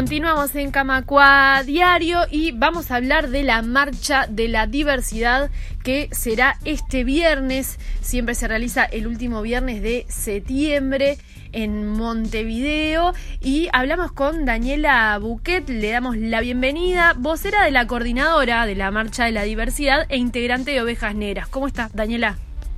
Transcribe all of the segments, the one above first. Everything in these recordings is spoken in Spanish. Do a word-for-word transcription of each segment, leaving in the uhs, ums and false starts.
Continuamos en Camacua Diario y vamos a hablar de la Marcha de la Diversidad que será este viernes. Siempre se realiza el último viernes de septiembre en Montevideo y hablamos con Daniela Buquet, le damos la bienvenida, vocera de la coordinadora de la Marcha de la Diversidad e integrante de Ovejas Negras. ¿Cómo está, Daniela?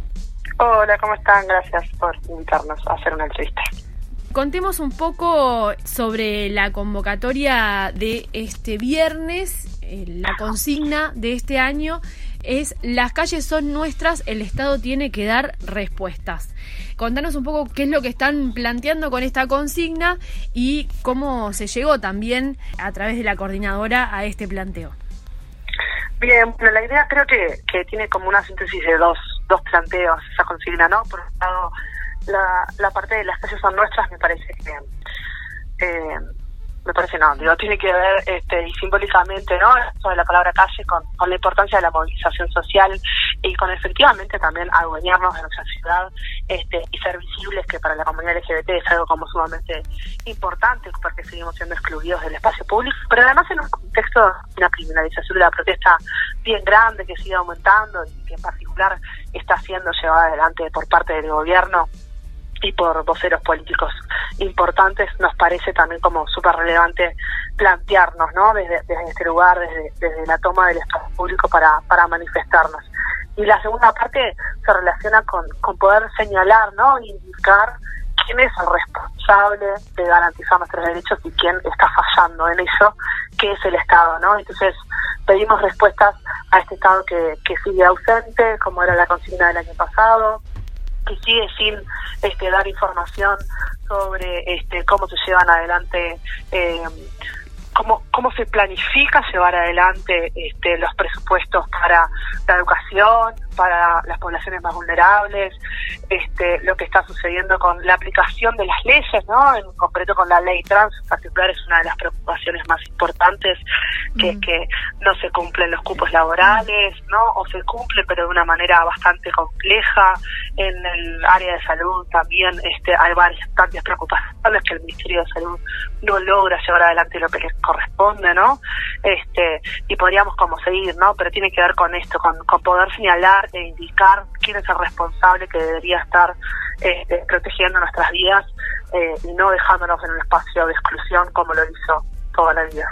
Hola, ¿cómo están? Gracias por invitarnos a hacer una entrevista. Contemos un poco sobre la convocatoria de este viernes. La consigna de este año es: las calles son nuestras, el Estado tiene que dar respuestas. Contanos un poco qué es lo que están planteando con esta consigna y cómo se llegó también a través de la coordinadora a este planteo. Bien, bueno, la idea creo que, que tiene como una síntesis de dos, dos planteos esa consigna, ¿no? Por un lado, La, la parte de las calles son nuestras me parece que eh, me parece no, digo, tiene que ver este, y simbólicamente, ¿no?, sobre la palabra calle con, con la importancia de la movilización social y con efectivamente también adueñarnos de nuestra ciudad este, y ser visibles, que para la comunidad L G B T es algo como sumamente importante porque seguimos siendo excluidos del espacio público, pero además en un contexto de una criminalización de la protesta bien grande que sigue aumentando y que en particular está siendo llevada adelante por parte del gobierno y por voceros políticos importantes, nos parece también como súper relevante plantearnos, ¿no?, desde, desde este lugar, desde, desde la toma del espacio público para, para manifestarnos. Y la segunda parte se relaciona con, con poder señalar, ¿no?, indicar quién es el responsable de garantizar nuestros derechos y quién está fallando en eso, que es el Estado, ¿no? Entonces pedimos respuestas a este Estado que, que sigue ausente, como era la consigna del año pasado, que sigue sin este, dar información sobre este, cómo se llevan adelante, eh, cómo cómo se planifica llevar adelante este, los presupuestos para la educación, para las poblaciones más vulnerables, este, lo que está sucediendo con la aplicación de las leyes, ¿no?, en concreto con la ley trans en particular es una de las preocupaciones más importantes, que es mm. que no se cumplen los cupos laborales, ¿no?, o se cumplen pero de una manera bastante compleja. En el área de salud también este, hay varias tantas preocupaciones que el Ministerio de Salud no logra llevar adelante lo que le corresponde, ¿no? Este, y podríamos como seguir, ¿no? Pero tiene que ver con esto, con, con poder señalar e indicar quién es el responsable que debería estar este, protegiendo nuestras vidas eh, y no dejándonos en un espacio de exclusión como lo hizo toda la vida.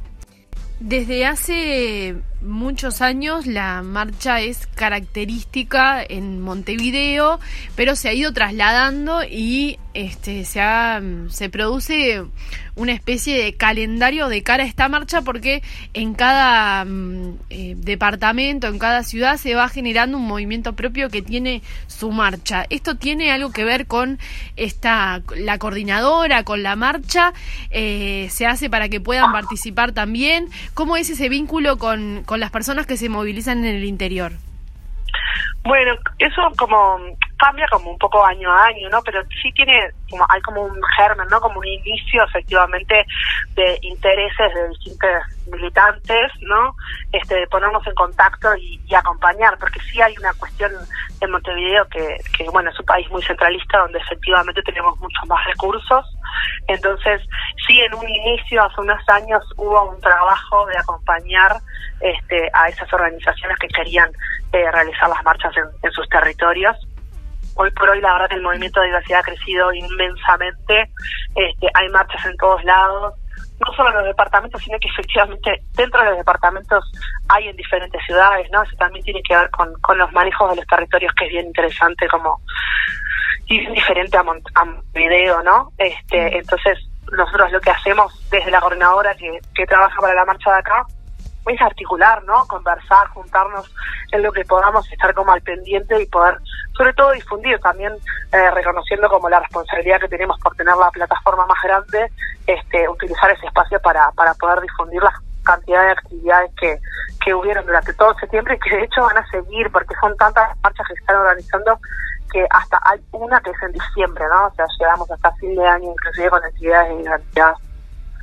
Desde hace muchos años la marcha es característica en Montevideo, pero se ha ido trasladando y este se ha, se produce una especie de calendario de cara a esta marcha, porque en cada eh, departamento, en cada ciudad se va generando un movimiento propio que tiene su marcha. ¿Esto tiene algo que ver con esta la coordinadora, con la marcha? Eh, ¿se hace para que puedan participar también? ¿Cómo es ese vínculo con, con las personas que se movilizan en el interior? Bueno, eso como cambia como un poco año a año, ¿no? Pero sí tiene, como hay como un germen, ¿no? Como un inicio efectivamente de intereses de distintos militantes, ¿no? Este, de ponernos en contacto y, y acompañar, porque sí hay una cuestión en Montevideo que, que, bueno, es un país muy centralista donde efectivamente tenemos muchos más recursos. Entonces, sí, en un inicio, hace unos años, hubo un trabajo de acompañar este, a esas organizaciones que querían eh, realizar las marchas en, en sus territorios. Hoy por hoy, la verdad que el movimiento de diversidad ha crecido inmensamente. Este, hay marchas en todos lados, no solo en los departamentos, sino que efectivamente dentro de los departamentos hay en diferentes ciudades, ¿no? Eso también tiene que ver con, con los manejos de los territorios, que es bien interesante como y bien diferente a, Mont- a Montevideo, ¿no? Este, entonces, nosotros lo que hacemos desde la coordinadora que, que trabaja para la marcha de acá es articular, ¿no? Conversar, juntarnos en lo que podamos, estar como al pendiente y poder, sobre todo, difundir también, eh, reconociendo como la responsabilidad que tenemos por tener la plataforma más grande, este, utilizar ese espacio para, para poder difundir la cantidad de actividades que, que hubieron durante todo septiembre y que de hecho van a seguir, porque son tantas marchas que se están organizando que hasta hay una que es en diciembre, ¿no? O sea, llegamos hasta fin de año inclusive con actividades de identidad.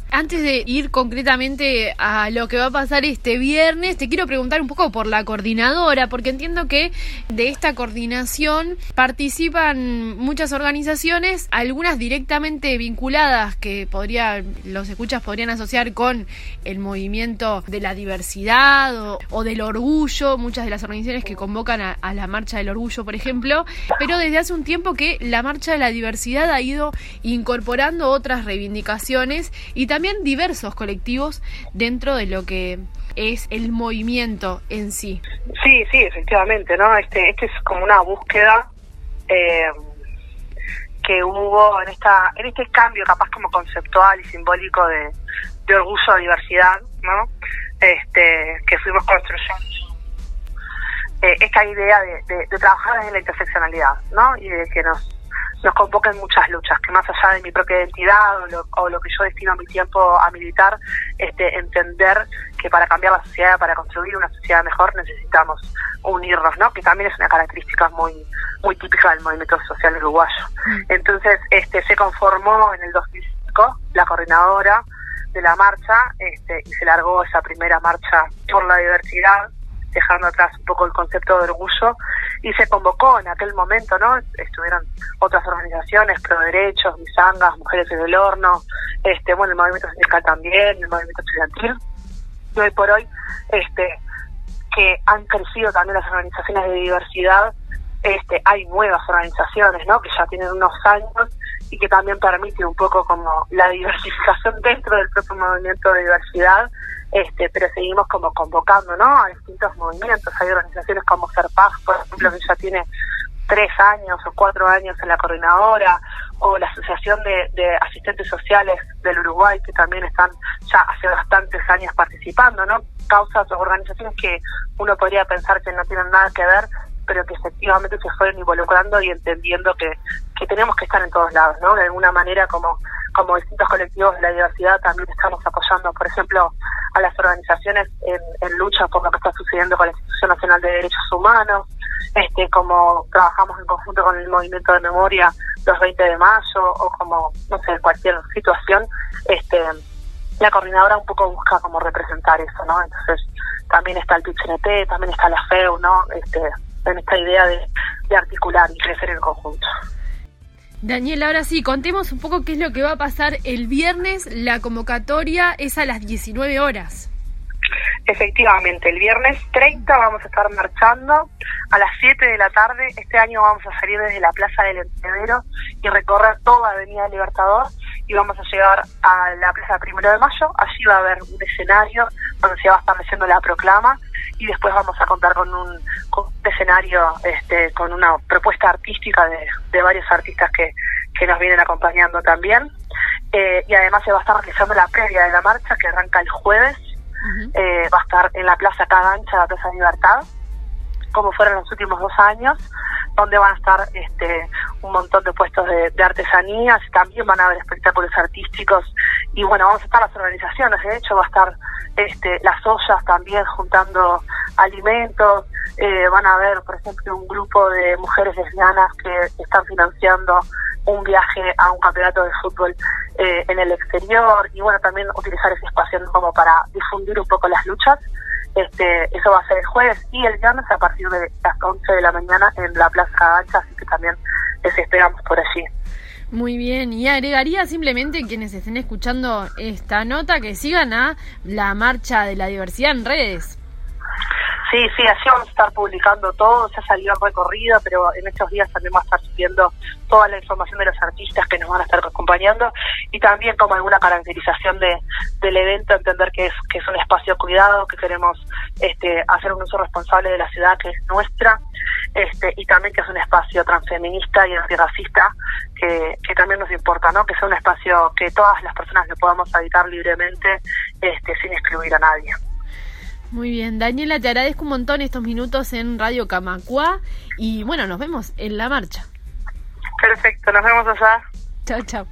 Antes de ir concretamente a lo que va a pasar este viernes, te quiero preguntar un poco por la coordinadora, porque entiendo que de esta coordinación participan muchas organizaciones, algunas directamente vinculadas que podría, los escuchas podrían asociar con el movimiento de la diversidad o, o del orgullo, muchas de las organizaciones que convocan a, a la Marcha del Orgullo, por ejemplo, pero desde hace un tiempo que la Marcha de la Diversidad ha ido incorporando otras reivindicaciones y también también diversos colectivos dentro de lo que es el movimiento en sí. Sí, sí, efectivamente, ¿no? Este, este es como una búsqueda eh, que hubo en esta, en este cambio capaz como conceptual y simbólico de, de orgullo de diversidad, ¿no? Este, que fuimos construyendo eh, esta idea de, de, de trabajar desde la interseccionalidad, ¿no? Y de que nos nos convocan muchas luchas, que más allá de mi propia identidad o lo, o lo que yo destino mi tiempo a militar, este, entender que para cambiar la sociedad, para construir una sociedad mejor, necesitamos unirnos, ¿no? Que también es una característica muy muy típica del movimiento social uruguayo. Entonces, este, se conformó en el dos mil cinco la coordinadora de la marcha, este, y se largó esa primera marcha por la diversidad, dejando atrás un poco el concepto de orgullo, y se convocó en aquel momento, ¿no? Estuvieron otras organizaciones, Pro Derechos, Misangas, Mujeres en el Horno, este, bueno, el movimiento sindical también, el movimiento estudiantil, y hoy por hoy, este, que han crecido también las organizaciones de diversidad, este, hay nuevas organizaciones, ¿no? Que ya tienen unos años y que también permiten un poco como la diversificación dentro del propio movimiento de diversidad. Este, pero seguimos como convocando, ¿no? A distintos movimientos. Hay organizaciones como Serpaz, por ejemplo, que ya tiene tres años o cuatro años en la coordinadora, o la Asociación de, de Asistentes Sociales del Uruguay, que también están ya hace bastantes años participando, ¿no? Causas o organizaciones que uno podría pensar que no tienen nada que ver, pero que efectivamente se fueron involucrando y entendiendo que, que tenemos que estar en todos lados, ¿no? De alguna manera, como como distintos colectivos de la diversidad, también estamos apoyando, por ejemplo, a las organizaciones en, en lucha por lo que está sucediendo con la Institución Nacional de Derechos Humanos, este, como trabajamos en conjunto con el Movimiento de Memoria los veinte de mayo, o como, no sé, cualquier situación, este, la coordinadora un poco busca como representar eso, ¿no? Entonces, también está el P I C N T, también está la F E U, ¿no? Este, en esta idea de, de articular y crecer en conjunto. Daniela, ahora sí, contemos un poco qué es lo que va a pasar el viernes. La convocatoria es a las diecinueve horas. Efectivamente, el viernes treinta vamos a estar marchando a las siete de la tarde. Este año vamos a salir desde la Plaza del Entierro y recorrer toda Avenida Libertador, y vamos a llegar a la Plaza Primero de Mayo. Allí va a haber un escenario donde se va a estar leyendo la proclama, y después vamos a contar con un, con un escenario, este, con una propuesta artística de, de varios artistas que, que nos vienen acompañando también. Eh, y además se va a estar realizando la previa de la marcha, que arranca el jueves. Uh-huh. Eh, va a estar en la Plaza Cagancha, la Plaza Libertad, como fueron los últimos dos años, donde van a estar este, un montón de puestos de, de artesanías, también van a haber espectáculos artísticos, y bueno, vamos a estar las organizaciones, de hecho va a estar este, las ollas también juntando alimentos, eh, van a haber, por ejemplo, un grupo de mujeres lesbianas que están financiando un viaje a un campeonato de fútbol eh, en el exterior, y bueno, también utilizar ese espacio como para difundir un poco las luchas. Este, eso va a ser el jueves, y el viernes a partir de las once de la mañana en la Plaza Cagancha, así que también les esperamos por allí. Muy bien, y agregaría simplemente quienes estén escuchando esta nota que sigan a la Marcha de la Diversidad en redes. Sí, sí, así vamos a estar publicando todo, ya salió el recorrido, pero en estos días también vamos a estar subiendo toda la información de los artistas que nos van a estar acompañando, y también como alguna caracterización de del evento, entender que es que es un espacio cuidado, que queremos este hacer un uso responsable de la ciudad que es nuestra, este y también que es un espacio transfeminista y antirracista, que, que también nos importa, ¿no? Que sea un espacio que todas las personas lo podamos habitar libremente, este sin excluir a nadie. Muy bien, Daniela, te agradezco un montón estos minutos en Radio Camacuá, y bueno, nos vemos en la marcha. Perfecto, nos vemos allá. Chao, chao.